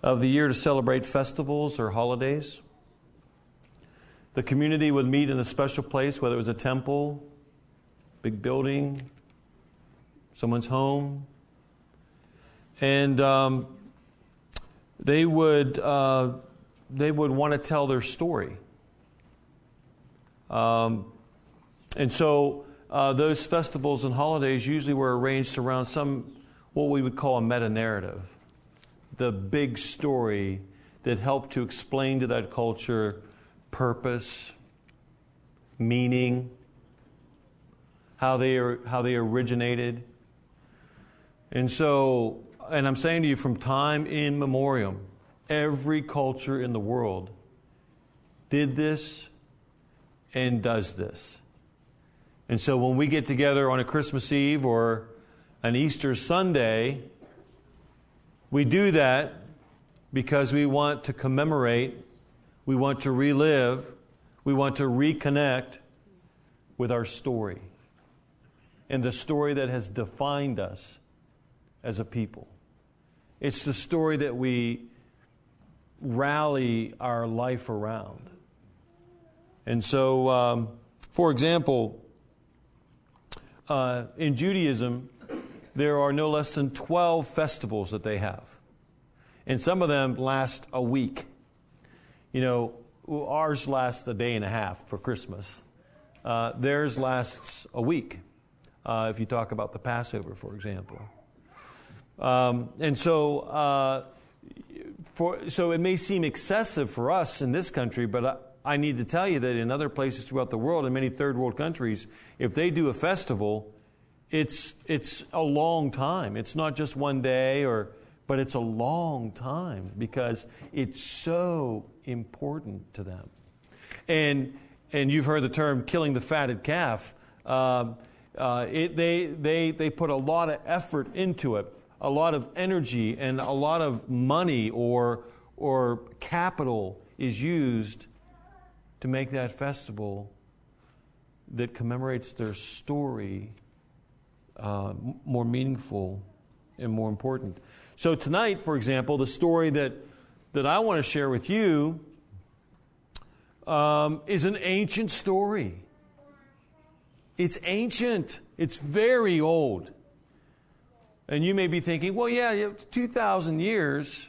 of the year to celebrate festivals or holidays. The community would meet in a special place, whether it was a temple, big building, someone's home. And they would want to tell their story. And so those festivals and holidays usually were arranged around what we would call a meta-narrative. The big story that helped to explain to that culture purpose, meaning, how they originated. And I'm saying to you, from time immemorial, every culture in the world did this and does this. And so when we get together on a Christmas Eve or an Easter Sunday, we do that because we want to commemorate, we want to relive, we want to reconnect with our story and the story that has defined us as a people. It's the story that we rally our life around. And so, for example, in Judaism, there are no less than 12 festivals that they have. And some of them last a week. You know, ours lasts a day and a half for Christmas. Theirs lasts a week, if you talk about the Passover, for example. So it may seem excessive for us in this country, but I need to tell you that in other places throughout the world, in many third world countries, if they do a festival, it's a long time. It's not just one day, but it's a long time because it's so important to them. And you've heard the term "killing the fatted calf." They put a lot of effort into it, a lot of energy, and a lot of money or capital is used to make that festival that commemorates their story more meaningful and more important. So tonight, for example, the story that I want to share with you is an ancient story. It's ancient. It's very old. And you may be thinking, well, yeah, 2,000 years.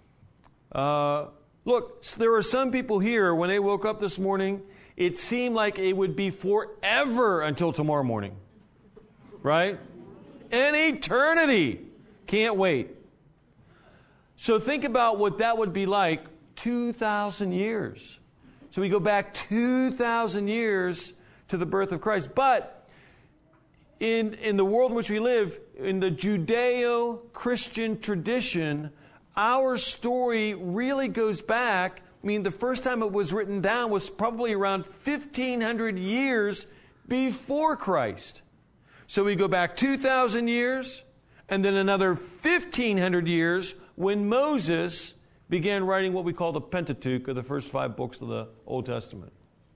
Look, there are some people here, when they woke up this morning, it seemed like it would be forever until tomorrow morning. Right? An eternity. Can't wait. So think about what that would be like 2,000 years. So we go back 2,000 years to the birth of Christ. But in the world in which we live, in the Judeo-Christian tradition, our story really goes back. I mean, the first time it was written down was probably around 1,500 years before Christ. So we go back 2,000 years, and then another 1,500 years when Moses began writing what we call the Pentateuch, or the first 5 books of the Old Testament.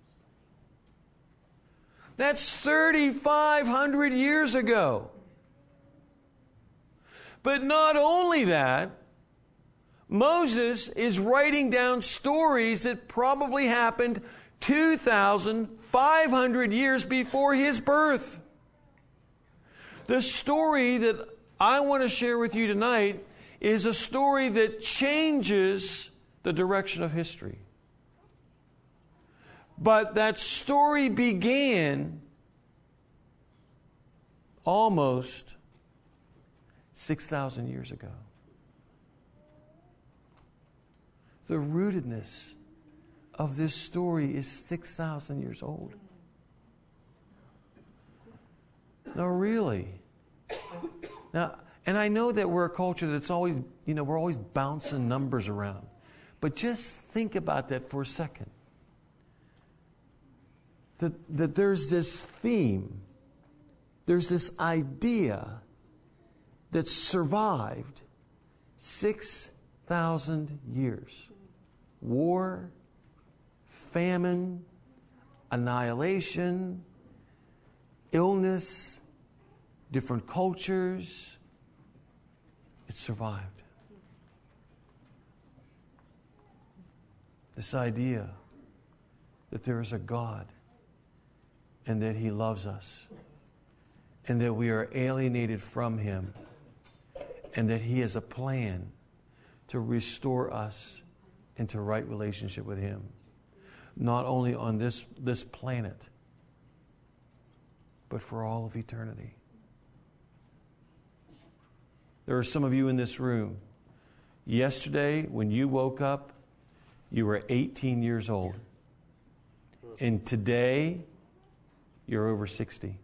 That's 3,500 years ago. But not only that, Moses is writing down stories that probably happened 2,500 years before his birth. The story that I want to share with you tonight is a story that changes the direction of history. But that story began almost 6,000 years ago. The rootedness of this story is 6,000 years old. No, really. Now, and I know that we're a culture that's always, we're always bouncing numbers around. But just think about that for a second. That there's this theme, there's this idea that survived 6,000 years. War, famine, annihilation, illness, different cultures. It survived. This idea that there is a God and that He loves us and that we are alienated from Him and that He has a plan to restore us into right relationship with Him, not only on this planet, but for all of eternity. There are some of you in this room. Yesterday, when you woke up, you were 18 years old. And today, you're over 60.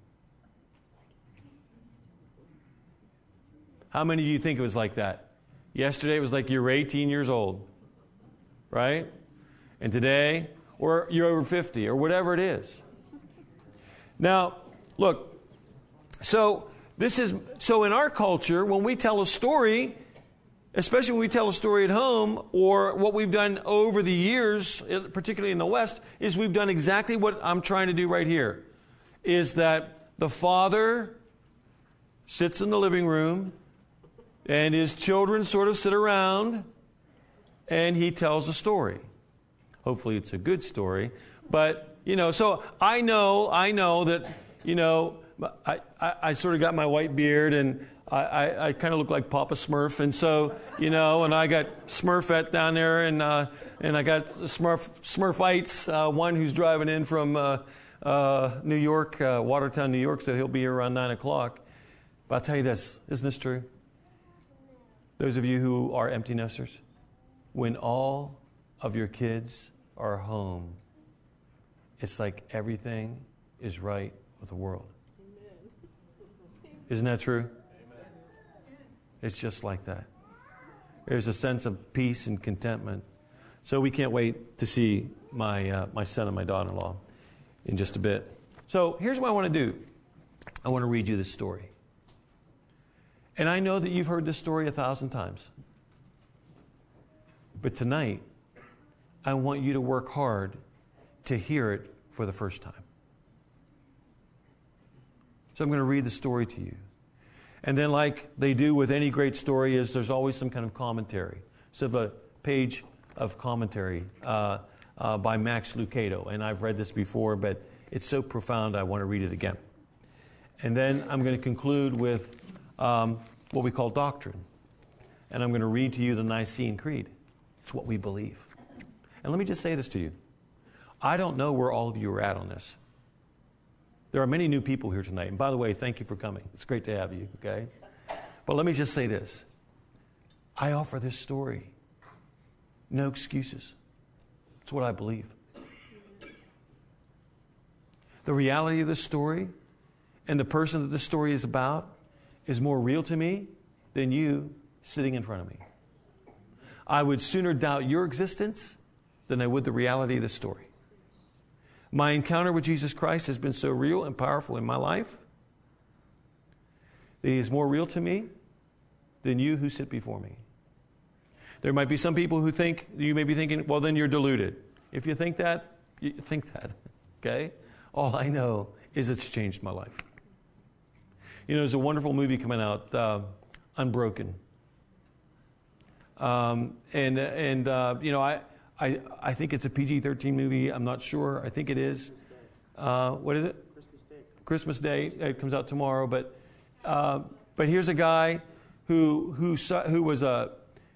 How many of you think it was like that? Yesterday, it was like you were 18 years old. Right? And today, or you're over 50, or whatever it is. Now, look, so in our culture, when we tell a story, especially when we tell a story at home, or what we've done over the years, particularly in the West, is we've done exactly what I'm trying to do right here, is that the father sits in the living room, and his children sort of sit around, and he tells a story. Hopefully it's a good story. But, so I know that, I sort of got my white beard and I kind of look like Papa Smurf. And so, and I got Smurfette down there and I got Smurfites, one who's driving in from New York, Watertown, New York, so he'll be here around 9 o'clock. But I'll tell you this, isn't this true? Those of you who are empty nesters, when all of your kids are home, it's like everything is right with the world. Isn't that true? It's just like that. There's a sense of peace and contentment. So we can't wait to see my son and my daughter-in-law in just a bit. So here's what I want to do. I want to read you this story. And I know that you've heard this story 1,000 times. But tonight, I want you to work hard to hear it for the first time. So I'm going to read the story to you. And then like they do with any great story is there's always some kind of commentary. So I have a page of commentary by Max Lucado. And I've read this before, but it's so profound I want to read it again. And then I'm going to conclude with what we call doctrine. And I'm going to read to you the Nicene Creed. It's what we believe. And let me just say this to you. I don't know where all of you are at on this. There are many new people here tonight. And by the way, thank you for coming. It's great to have you, okay? But let me just say this. I offer this story. No excuses. It's what I believe. The reality of this story and the person that this story is about is more real to me than you sitting in front of me. I would sooner doubt your existence than I would the reality of this story. My encounter with Jesus Christ has been so real and powerful in my life that He is more real to me than you who sit before me. There might be some people who think, you may be thinking, well, then you're deluded. If you think that, you think that, okay? All I know is it's changed my life. There's a wonderful movie coming out, Unbroken. I think it's a PG-13 movie. I'm not sure. I think it is. What is it? Christmas Day. It comes out tomorrow. But here's a guy who was a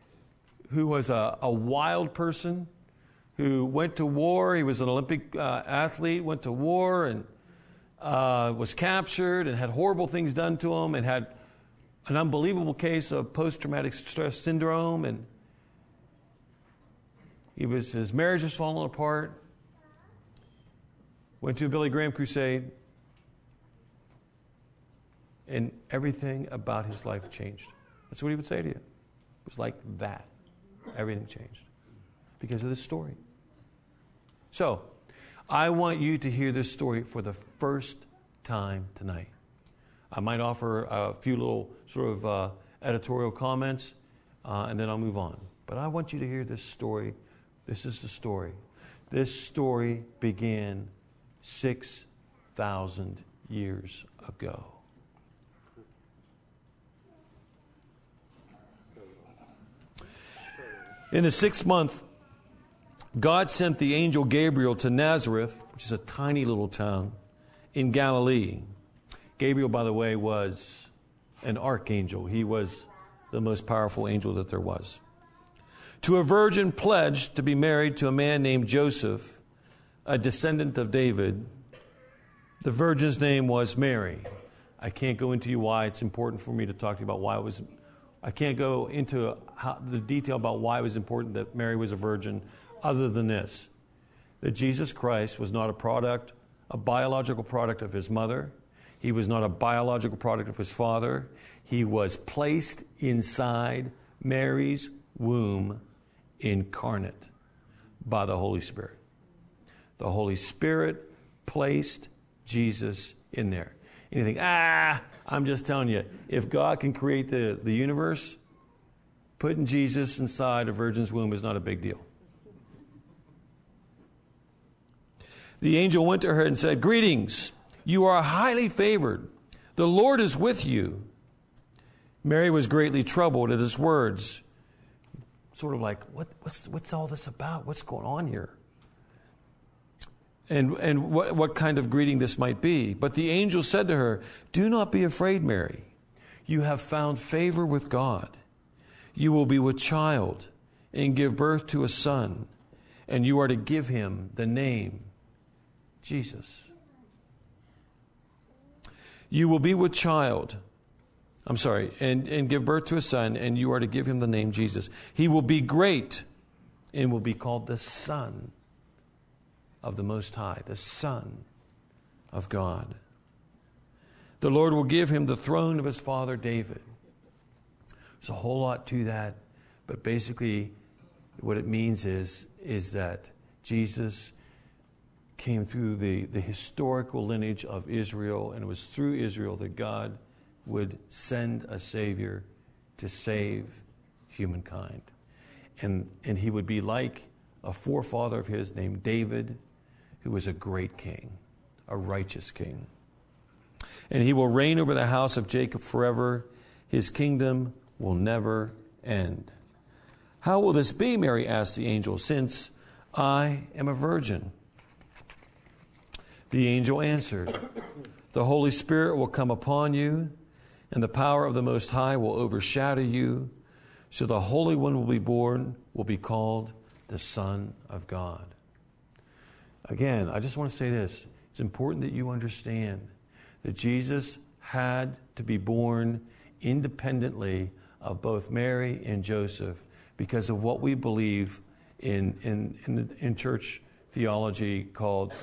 wild person who went to war. He was an Olympic athlete. Went to war and was captured and had horrible things done to him and had an unbelievable case of post-traumatic stress syndrome, and his marriage was falling apart. Went to a Billy Graham crusade, and everything about his life changed. That's what he would say to you. It was like that. Everything changed because of this story. So, I want you to hear this story for the first time tonight. I might offer a few little sort of editorial comments, and then I'll move on. But I want you to hear this story. This is the story. This story began 6,000 years ago. In the 6th month God sent the angel Gabriel to Nazareth, which is a tiny little town in Galilee. Gabriel, by the way, was an archangel. He was the most powerful angel that there was. To a virgin pledged to be married to a man named Joseph, a descendant of David. The virgin's name was Mary. I can't go into why it's important for me to talk to you about why it was. I can't go into the detail about why it was important that Mary was a virgin, other than this: that Jesus Christ was not a biological product of his mother. He was not a biological product of his father. He was placed inside Mary's womb, incarnate by the Holy Spirit. The Holy Spirit placed Jesus in there. And you think, I'm just telling you, if God can create the universe, putting Jesus inside a virgin's womb is not a big deal. The angel went to her and said, "Greetings, you are highly favored. The Lord is with you." Mary was greatly troubled at his words. Sort of like, what's all this about? What's going on here? And what kind of greeting this might be. But the angel said to her, "Do not be afraid, Mary. You have found favor with God. You will be with child and give birth to a son, and you are to give him the name Jesus. You will be with child. And give birth to a son, and you are to give him the name Jesus. He will be great and will be called the Son of the Most High, the Son of God. The Lord will give him the throne of his father David." There's a whole lot to that, but basically what it means is that Jesus came through the historical lineage of Israel, and it was through Israel that God would send a Savior to save humankind. And he would be like a forefather of his named David, who was a great king, a righteous king. And he will reign over the house of Jacob forever. His kingdom will never end. "How will this be?" Mary asked the angel, "since I am a virgin?" The angel answered, "The Holy Spirit will come upon you, and the power of the Most High will overshadow you. So the Holy One will be born, will be called the Son of God." Again, I just want to say this. It's important that you understand that Jesus had to be born independently of both Mary and Joseph because of what we believe in church theology called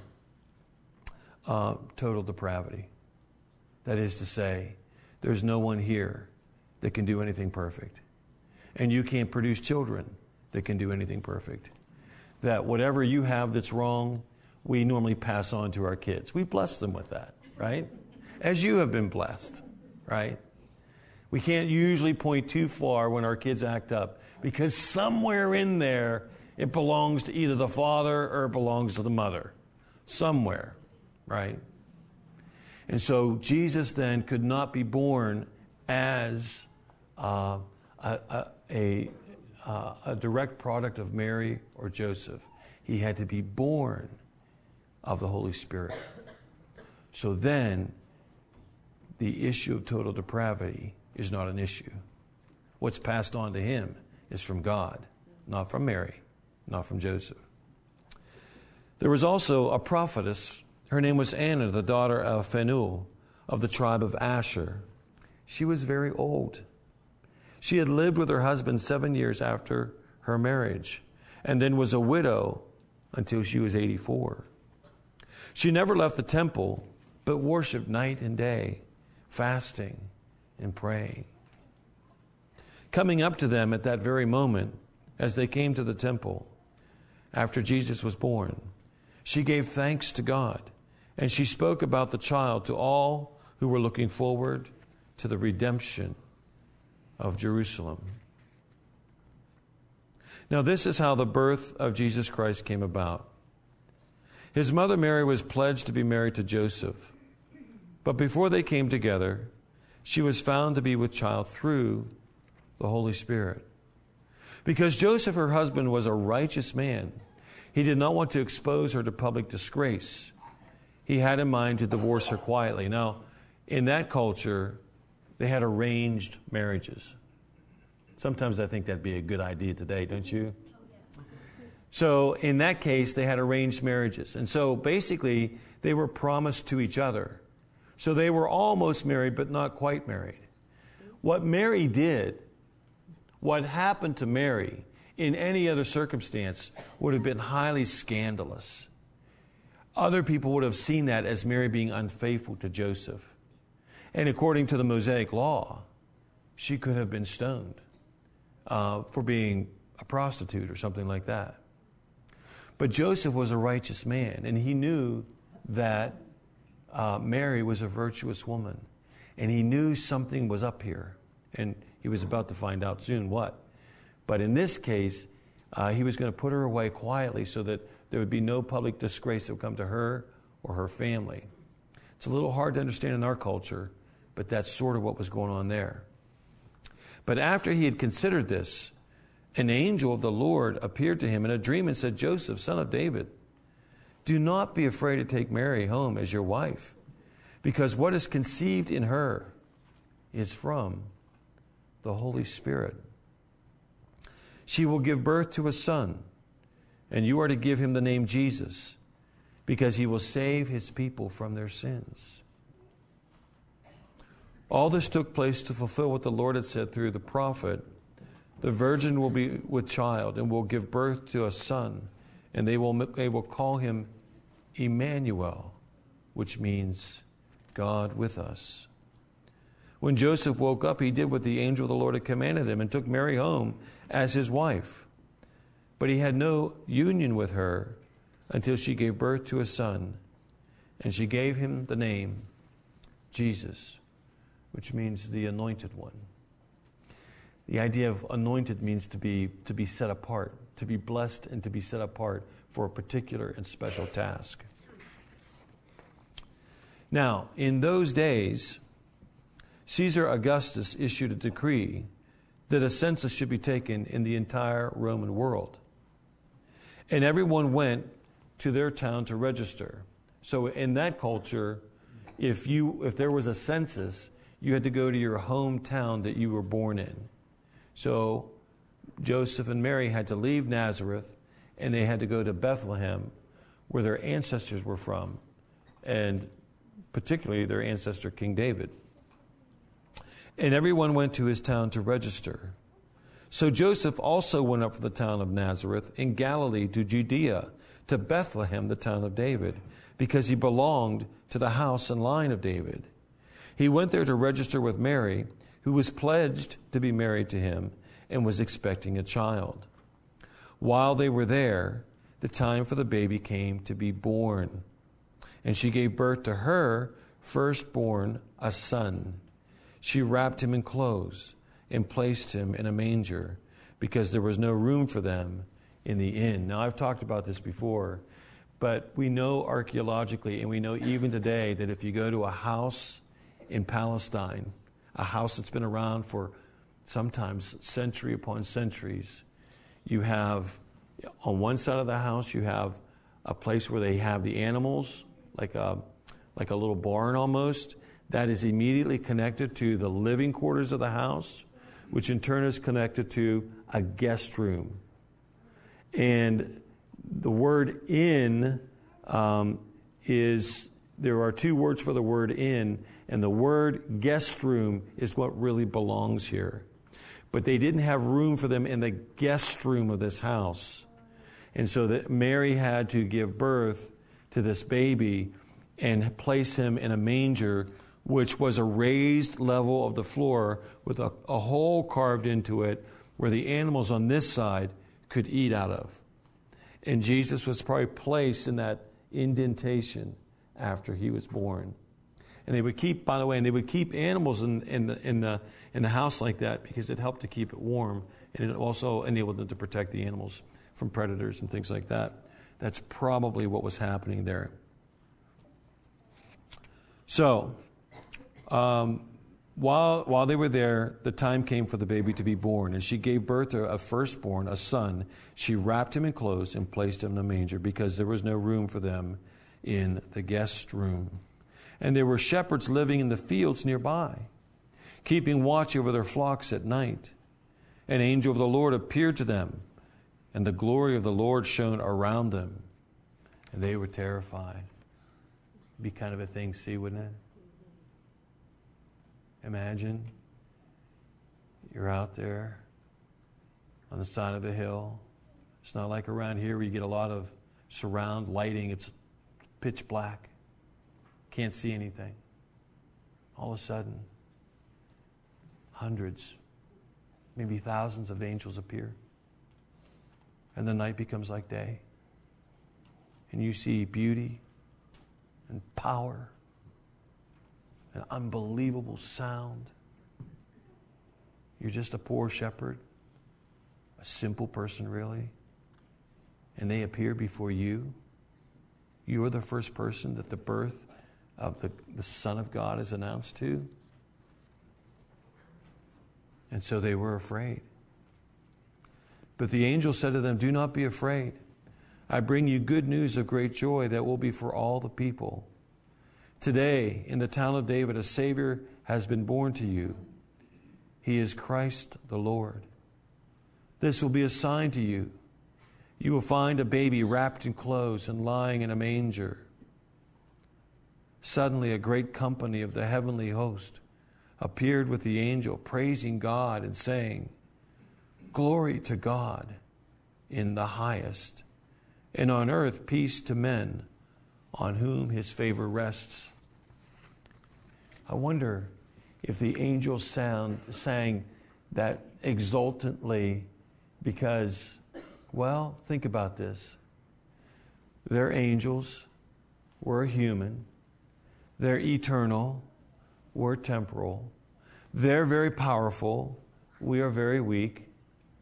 total depravity. That is to say, there's no one here that can do anything perfect. And you can't produce children that can do anything perfect. That whatever you have that's wrong, we normally pass on to our kids. We bless them with that, right? As you have been blessed, right? We can't usually point too far when our kids act up because somewhere in there it belongs to either the father or it belongs to the mother. Somewhere, right? And so Jesus then could not be born as a direct product of Mary or Joseph. He had to be born of the Holy Spirit. So then, the issue of total depravity is not an issue. What's passed on to him is from God, not from Mary, not from Joseph. There was also a prophetess. Her name was Anna, the daughter of Phanuel, of the tribe of Asher. She was very old. She had lived with her husband 7 years after her marriage, and then was a widow until she was 84. She never left the temple, but worshiped night and day, fasting and praying. Coming up to them at that very moment, as they came to the temple, after Jesus was born, she gave thanks to God, and she spoke about the child to all who were looking forward to the redemption of Jerusalem. Now, this is how the birth of Jesus Christ came about. His mother Mary was pledged to be married to Joseph, but before they came together, she was found to be with child through the Holy Spirit. Because Joseph, her husband, was a righteous man, he did not want to expose her to public disgrace. He had in mind to divorce her quietly. Now, in that culture, they had arranged marriages. Sometimes I think that'd be a good idea today, don't you? So in that case, they had arranged marriages. And so basically, they were promised to each other. So they were almost married, but not quite married. What Mary did, what happened to Mary in any other circumstance would have been highly scandalous. Other people would have seen that as Mary being unfaithful to Joseph. And according to the Mosaic law, she could have been stoned for being a prostitute or something like that. But Joseph was a righteous man, and he knew that Mary was a virtuous woman. And he knew something was up here. And he was about to find out soon what. But in this case, he was going to put her away quietly so that there would be no public disgrace that would come to her or her family. It's a little hard to understand in our culture, but that's sort of what was going on there. But after he had considered this, an angel of the Lord appeared to him in a dream and said, Joseph, son of David, do not be afraid to take Mary home as your wife, because what is conceived in her is from the Holy Spirit. She will give birth to a son, and you are to give him the name Jesus, because he will save his people from their sins. All this took place to fulfill what the Lord had said through the prophet. The virgin will be with child and will give birth to a son, and they will call him Emmanuel, which means God with us. When Joseph woke up, he did what the angel of the Lord had commanded him and took Mary home as his wife. But he had no union with her until she gave birth to a son, and she gave him the name Jesus, which means the anointed one. The idea of anointed means to be set apart, to be blessed and to be set apart for a particular and special task. Now, in those days, Caesar Augustus issued a decree that a census should be taken in the entire Roman world. And everyone went to their town to register. So in that culture, if there was a census, you had to go to your hometown that you were born in. So Joseph and Mary had to leave Nazareth, and they had to go to Bethlehem, where their ancestors were from, and particularly their ancestor, King David. And everyone went to his town to register. So Joseph also went up from the town of Nazareth in Galilee to Judea, to Bethlehem, the town of David, because he belonged to the house and line of David. He went there to register with Mary, who was pledged to be married to him and was expecting a child. While they were there, the time for the baby came to be born. And she gave birth to her firstborn, a son. She wrapped him in clothes and placed him in a manger because there was no room for them in the inn. Now, I've talked about this before, but we know archaeologically and we know even today that if you go to a house in Palestine, a house that's been around for sometimes century upon centuries, you have, on one side of the house, you have a place where they have the animals, like a little barn almost, that is immediately connected to the living quarters of the house, which in turn is connected to a guest room. And the word inn there are two words for the word inn, and the word guest room is what really belongs here. But they didn't have room for them in the guest room of this house. And so that Mary had to give birth to this baby and place him in a manger, which was a raised level of the floor with a hole carved into it where the animals on this side could eat out of. And Jesus was probably placed in that indentation after he was born. And they would keep, by the way, animals in the house like that because it helped to keep it warm, and it also enabled them to protect the animals from predators and things like that. That's probably what was happening there. So, while they were there, the time came for the baby to be born, and she gave birth to a firstborn, a son. She wrapped him in clothes and placed him in a manger because there was no room for them in the guest room. And there were shepherds living in the fields nearby, keeping watch over their flocks at night. An angel of the Lord appeared to them, and the glory of the Lord shone around them, and they were terrified. Be kind of a thing to see, wouldn't it? Imagine you're out there on the side of a hill. It's not like around here where you get a lot of surround lighting. It's pitch black. Can't see anything. All of a sudden, hundreds, maybe thousands of angels appear. And the night becomes like day. And you see beauty and power, an unbelievable sound. You're just a poor shepherd, a simple person really, and they appear before you. You're the first person that the birth of the Son of God is announced to. And so they were afraid. But the angel said to them, "Do not be afraid. I bring you good news of great joy that will be for all the people. Today, in the town of David, a Savior has been born to you. He is Christ the Lord. This will be a sign to you. You will find a baby wrapped in clothes and lying in a manger." Suddenly, a great company of the heavenly host appeared with the angel, praising God and saying, "Glory to God in the highest, and on earth peace to men on whom his favor rests." I wonder if the angels sang that exultantly because, well, think about this. They're angels, we're human. They're eternal, we're temporal. They're very powerful, we are very weak.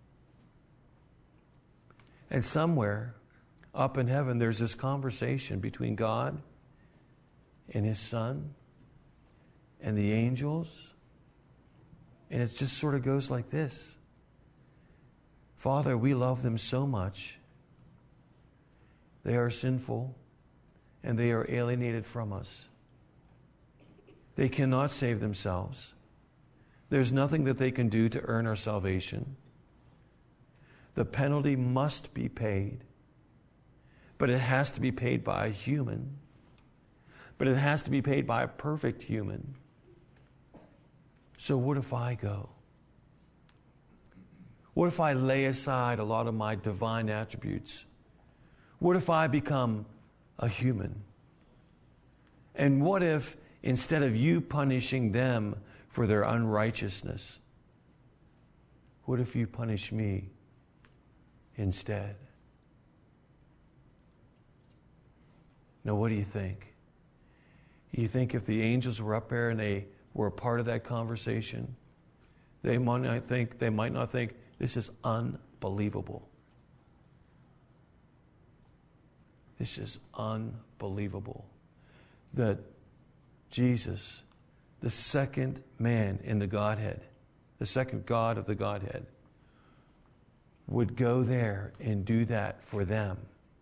And somewhere up in heaven, there's this conversation between God and His Son and the angels. And it just sort of goes like this. Father, we love them so much. They are sinful and they are alienated from us. They cannot save themselves. There's nothing that they can do to earn our salvation. The penalty must be paid. But it has to be paid by a human. But it has to be paid by a perfect human. So what if I go? What if I lay aside a lot of my divine attributes? What if I become a human? And what if, instead of you punishing them for their unrighteousness, what if you punish me instead? Now, what do you think? You think if the angels were up there and they were a part of that conversation, they might not think, this is unbelievable. This is unbelievable that Jesus, the second man in the Godhead, the second God of the Godhead, would go there and do that for them.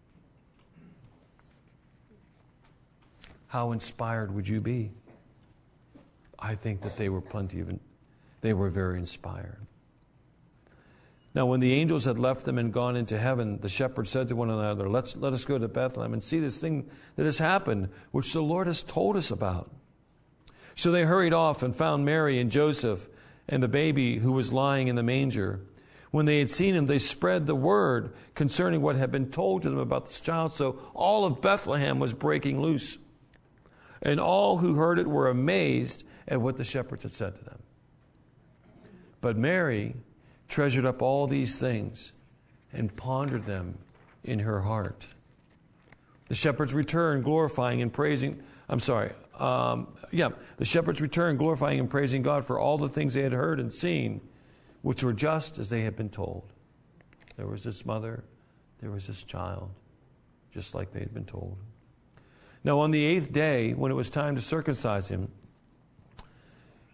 How inspired would you be? I think that they were very inspired. Now, when the angels had left them and gone into heaven, the shepherds said to one another, let us go to Bethlehem and see this thing that has happened, which the Lord has told us about. So they hurried off and found Mary and Joseph and the baby who was lying in the manger. When they had seen him, they spread the word concerning what had been told to them about this child. So all of Bethlehem was breaking loose. And all who heard it were amazed at what the shepherds had said to them. But Mary treasured up all these things and pondered them in her heart. The shepherds returned, glorifying and praising. The shepherds returned, glorifying and praising God for all the things they had heard and seen, which were just as they had been told. There was this mother, there was this child, just like they had been told. Now on the 8th day, when it was time to circumcise him,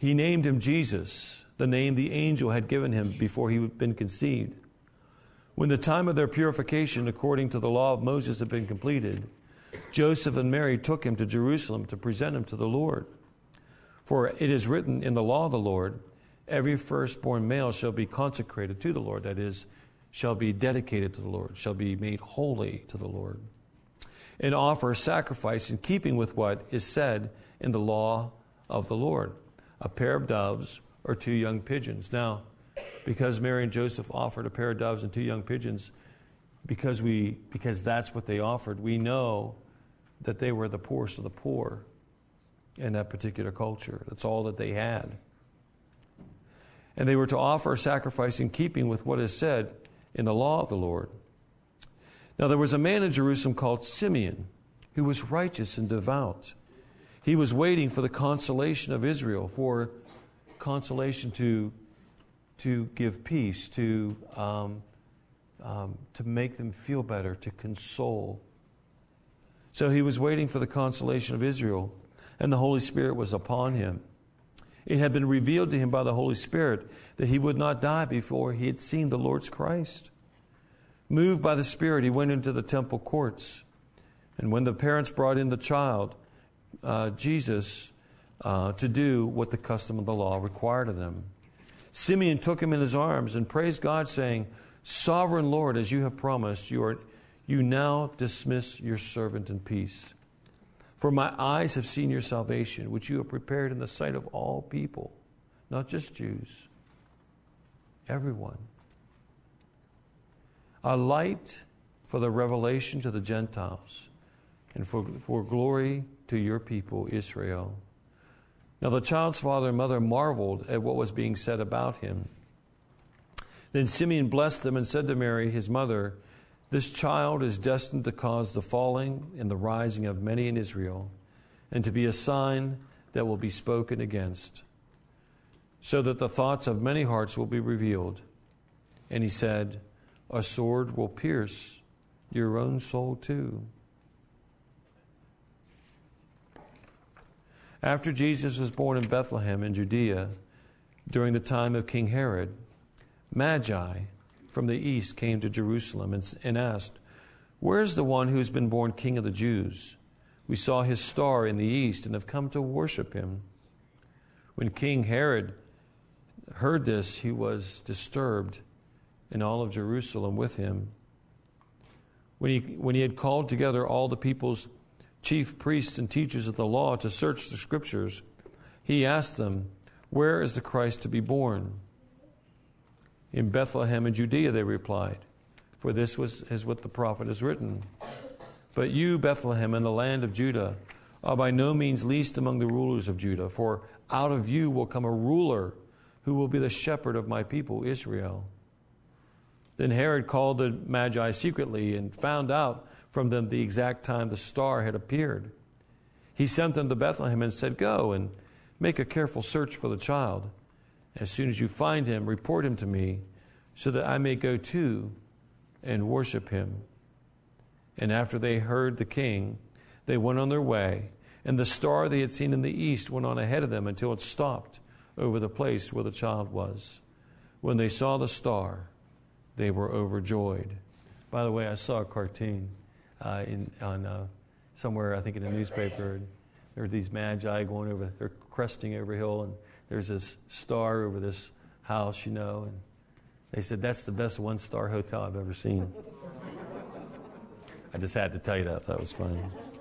He named him Jesus, the name the angel had given him before he had been conceived. When the time of their purification according to the law of Moses had been completed, Joseph and Mary took him to Jerusalem to present him to the Lord. For it is written in the law of the Lord, every firstborn male shall be consecrated to the Lord, that is, shall be dedicated to the Lord, shall be made holy to the Lord, and offer sacrifice in keeping with what is said in the law of the Lord, a pair of doves or 2 young pigeons. Now, because Mary and Joseph offered a pair of doves and 2 young pigeons, because that's what they offered, we know that they were the poorest of the poor in that particular culture. That's all that they had. And they were to offer a sacrifice in keeping with what is said in the law of the Lord. Now there was a man in Jerusalem called Simeon, who was righteous and devout. He was waiting for the consolation of Israel, for consolation to give peace, to make them feel better, to console. So he was waiting for the consolation of Israel, and the Holy Spirit was upon him. It had been revealed to him by the Holy Spirit that he would not die before he had seen the Lord's Christ. Moved by the Spirit, he went into the temple courts. And when the parents brought in the child, Jesus, to do what the custom of the law required of them, Simeon took him in his arms and praised God, saying, Sovereign Lord, as you have promised, you now dismiss your servant in peace. For my eyes have seen your salvation, which you have prepared in the sight of all people, not just Jews, everyone. A light for the revelation to the Gentiles, and for glory to your people, Israel. Now the child's father and mother marveled at what was being said about him. Then Simeon blessed them and said to Mary, his mother, This child is destined to cause the falling and the rising of many in Israel, and to be a sign that will be spoken against, so that the thoughts of many hearts will be revealed. And he said, A sword will pierce your own soul too. After Jesus was born in Bethlehem in Judea, during the time of King Herod, Magi from the east came to Jerusalem and asked, Where is the one who has been born King of the Jews? We saw his star in the east and have come to worship him. When King Herod heard this, he was disturbed, and all of Jerusalem with him. When he had called together all the people's chief priests and teachers of the law to search the Scriptures, he asked them, Where is the Christ to be born? In Bethlehem in Judea, they replied, for this is what the prophet has written. But you, Bethlehem, in the land of Judah, are by no means least among the rulers of Judah, for out of you will come a ruler who will be the shepherd of my people, Israel. Then Herod called the Magi secretly and found out from them the exact time the star had appeared. He sent them to Bethlehem and said, Go and make a careful search for the child. As soon as you find him, report him to me, so that I may go too and worship him. And after they heard the king, they went on their way, and the star they had seen in the east went on ahead of them until it stopped over the place where the child was. When they saw the star, they were overjoyed. By the way, I saw a cartoon somewhere, I think in a newspaper, and there were these magi going over, they're cresting over a hill, and there's this star over this house, and they said, that's the best one-star hotel I've ever seen. I just had to tell you that. That was funny.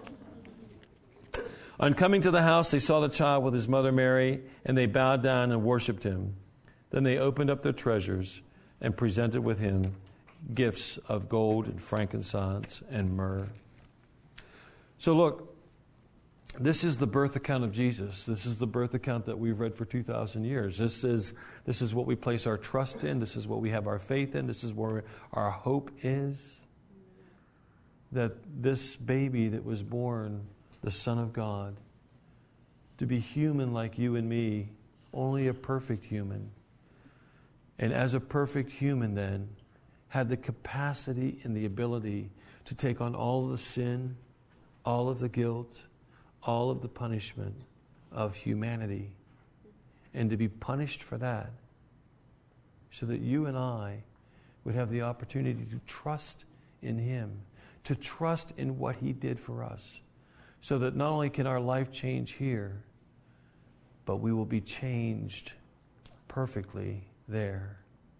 On coming to the house, they saw the child with his mother Mary, and they bowed down and worshipped him. Then they opened up their treasures and presented with him gifts of gold and frankincense and myrrh. So look, this is the birth account of Jesus. This is the birth account that we've read for 2,000 years. This is what we place our trust in. This is what we have our faith in. This is where our hope is. That this baby that was born, the Son of God, to be human like you and me, only a perfect human. And as a perfect human then, had the capacity and the ability to take on all of the sin, all of the guilt, all of the punishment of humanity, and to be punished for that, so that you and I would have the opportunity to trust in Him, to trust in what He did for us, so that not only can our life change here, but we will be changed perfectly there.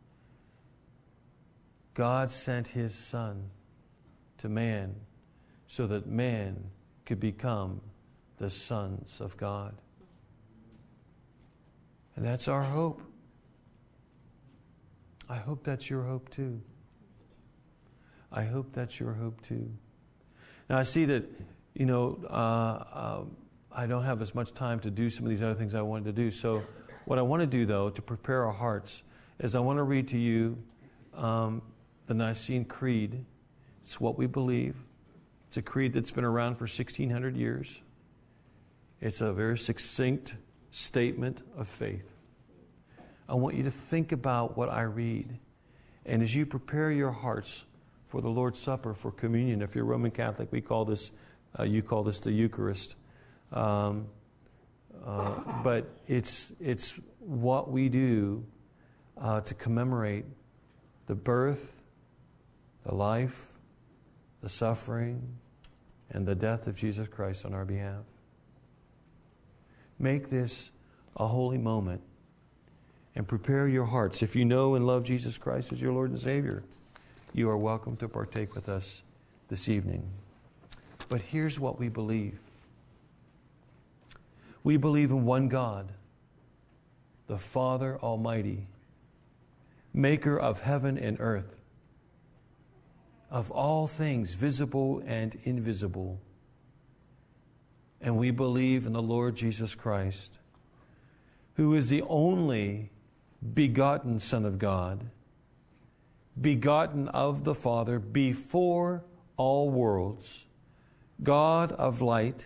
God sent His Son to man so that man could become the sons of God. And that's our hope. I hope that's your hope too. I hope that's your hope too. Now I see that, I don't have as much time to do some of these other things I wanted to do. So what I want to do, though, to prepare our hearts, is I want to read to you the Nicene Creed. It's what we believe. It's a creed that's been around for 1,600 years. It's a very succinct statement of faith. I want you to think about what I read. And as you prepare your hearts for the Lord's Supper, for communion, if you're Roman Catholic, we call this, you call this the Eucharist. But it's what we do to commemorate the birth, the life, the suffering, and the death of Jesus Christ on our behalf. Make this a holy moment and prepare your hearts. If you know and love Jesus Christ as your Lord and Savior, you are welcome to partake with us this evening. But here's what we believe. We believe in one God, the Father Almighty, maker of heaven and earth, of all things visible and invisible. And we believe in the Lord Jesus Christ, who is the only begotten Son of God, begotten of the Father before all worlds, God of light,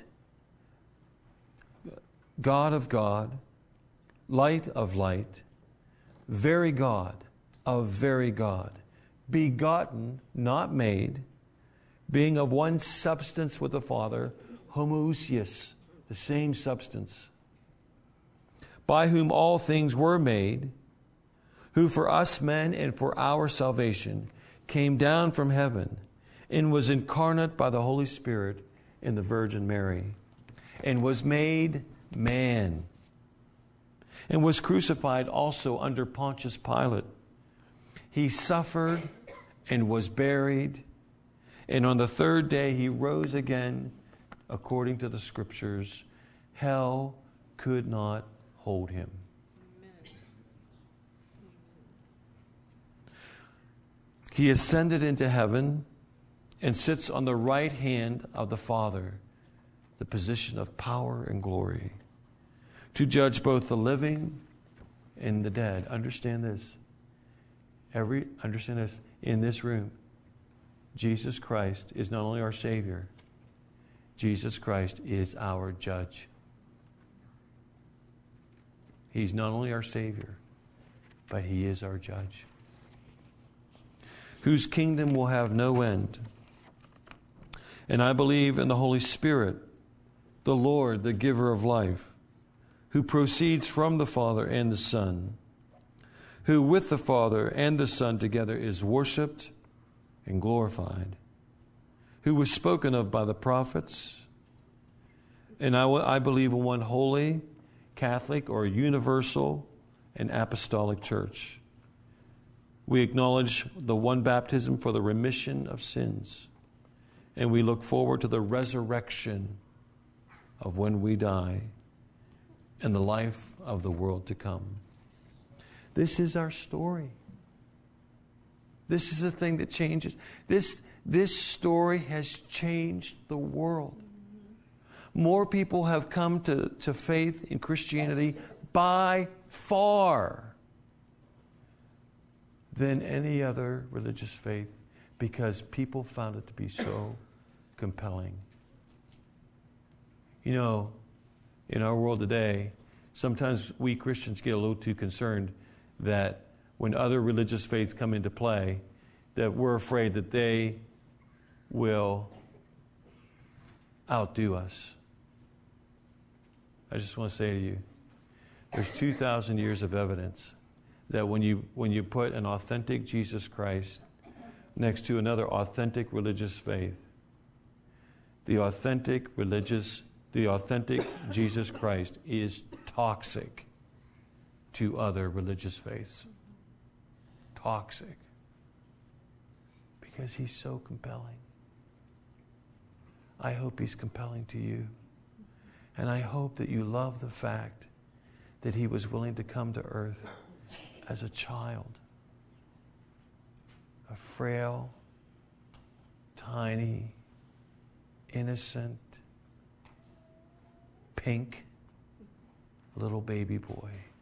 God of God, light of light, very God of very God, begotten, not made, being of one substance with the Father, homoousios, the same substance, by whom all things were made, who for us men and for our salvation came down from heaven and was incarnate by the Holy Spirit in the Virgin Mary, and was made man, and was crucified also under Pontius Pilate. He suffered and was buried, and on the third day He rose again according to the Scriptures. Hell could not hold Him. He ascended into heaven and sits on the right hand of the Father, the position of power and glory, to judge both the living and the dead. Understand this. Understand this. In this room, Jesus Christ is not only our Savior, Jesus Christ is our judge. He's not only our Savior, but He is our judge, whose kingdom will have no end. And I believe in the Holy Spirit, the Lord, the giver of life, who proceeds from the Father and the Son, who with the Father and the Son together is worshipped and glorified, who was spoken of by the prophets. And I believe in one holy, Catholic, or universal and apostolic church. We acknowledge the one baptism for the remission of sins, and we look forward to the resurrection of when we die and the life of the world to come. This is our story. This is the thing that changes. This story has changed the world. More people have come to faith in Christianity by far than any other religious faith, because people found it to be so compelling. You know, in our world today, sometimes we Christians get a little too concerned that when other religious faiths come into play, that we're afraid that they will outdo us. I just want to say to you, There's 2,000 years of evidence that when you put an authentic Jesus Christ next to another authentic religious faith, the authentic Jesus Christ is toxic to other religious faiths. Toxic. Because he's so compelling. I hope he's compelling to you. And I hope that you love the fact that he was willing to come to earth as a child. A frail, tiny, innocent, pink little baby boy.